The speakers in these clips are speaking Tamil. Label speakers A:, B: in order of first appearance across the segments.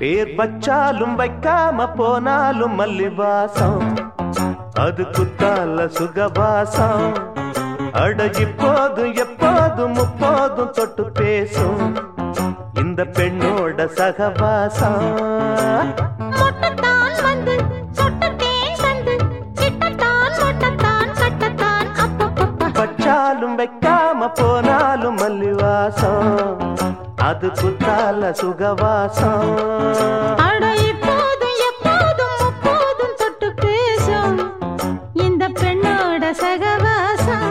A: பேர் வச்சாலும் வைக்காம போனாலும் மல்லிவாசம் அது குத்தால சுகவாசம் அட இப்போதும் எப்போதும் முப்போதும் தொட்டு பேசும் இந்த பெண்ணோட சகவாசம் வச்சாலும் வைக்காம போனாலும் மல்லிவாசம் அது குத்தால சுகவாசம்
B: அட இப்போதும் எப்போதும் முப்போதும் தொட்டு பேசும் இந்த பெண்ணோட சகவாசம்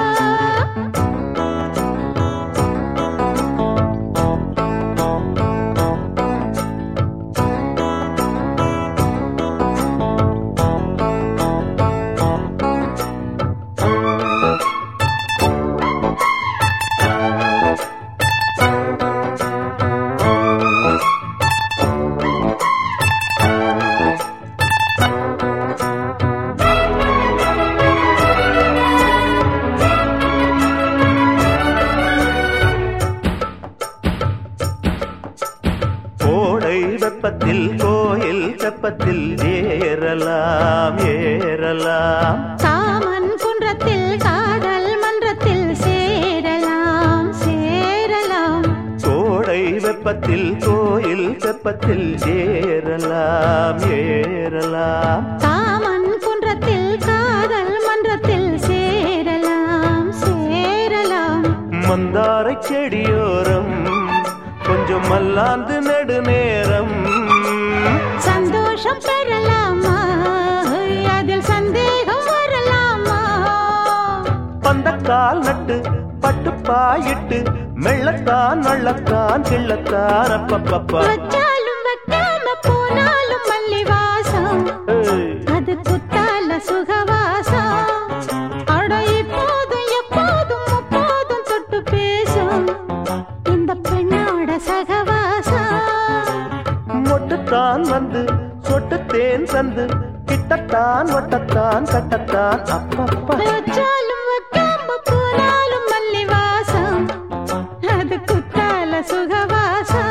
A: வெப்பத்தில் கோயில் தெப்பத்தில் ஏறலாம் ஏறலாம்
B: காமன் குன்றத்தில் காதல் மன்றத்தில் சேரலாம் சேரலாம்
A: கோடை வெப்பத்தில் கோயில் தெப்பத்தில் ஏறலாம் ஏறலாம்
B: காமன் குன்றத்தில் காதல் மன்றத்தில் சேரலாம் சேரலாம்
A: மந்தாரை செடியோரம் கொஞ்சம் மல்லாந்து நெடுநேரம்
B: சந்தோஷம் பெறலாமா அதில் சந்தேகம் வரலாமா
A: பந்தக்கால் நட்டு பட்டு பாயிட்டு மெள்ளத்தான் வள்ளத்தான் கிள்ளத்தான் அப்பப்பப்பா
B: வச்சாலும் வைக்காம போனாலும் மல்லிவாசம் அது குத்தால சுகவாசம் அட இப்போதும் எப்போதும் முப்போதும் தொட்டு பேசும் இந்த பெண்ணோட சகவாசம்
A: மொட்டுத்தான் வந்து சொட்டு தேன் தந்து கிட்டத்தான் ஒட்டத்தான் கட்டத்தான் அப்பப்பா
B: வச்சாலும் வைக்காம போனாலும் மல்லிவாசம் அது குத்தால சுகவாசம்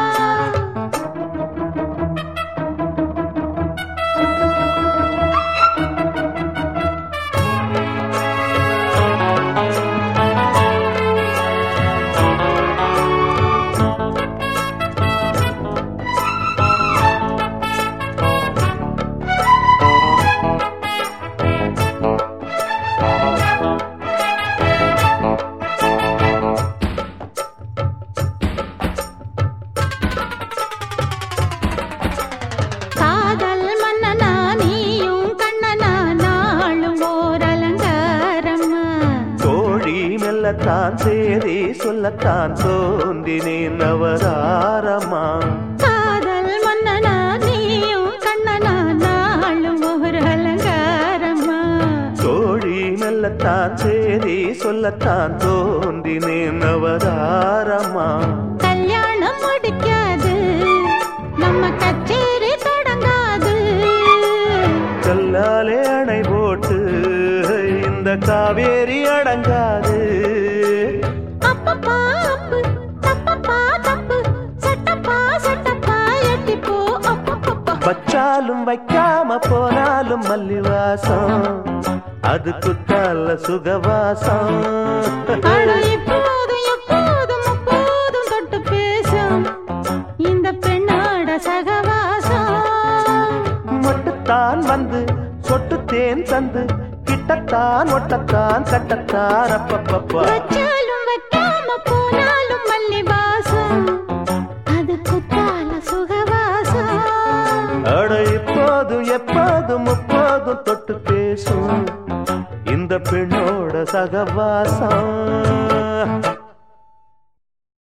A: தான் சேரி சொல்லத்தான் தோன்றினேன் நவதாரமா
B: காதல் மன்னனா நீயும் கண்ணனா நாளும் ஒரு அலங்காரமா
A: தோழி மெல்லத்தான் சேரி சொல்லத்தான் தோன்றினேன் நவதாரமா
B: கல்யாணம் முடிக்காது நம்ம கச்சேரி தொடங்காது
A: கல்லாலே அணை போட்டு இந்த காவேரி அடங்காது
B: அப்பப்பா அப்பு தப்பப்பா தப்பு சட்டப்பா சட்டப்பா எட்டிப்போ அப்பப்பப்பா
A: வச்சாலும் வைக்காம போனாலும் மல்லிவாசம் அது குத்தால சுகவாசம்
B: அட இப்போதும் எப்போதும் முப்போதும் தொட்டு பேசும் இந்த பெண்ணோட சகவாசம்
A: மொட்டுத்தான் வந்து சொட்டு தேன் தந்து கிட்டத்தான் ஒட்டத்தான் கட்டத்தான் அப்பப்பப்பா
B: வச்சாலும் வைக்காம போனாலும் மல்லிவாசம் அது குத்தால சுகவாசம்
A: அட இப்போதும் எப்போதும் முப்போதும் தொட்டு பேசும் இந்த பெண்ணோட சகவாசம்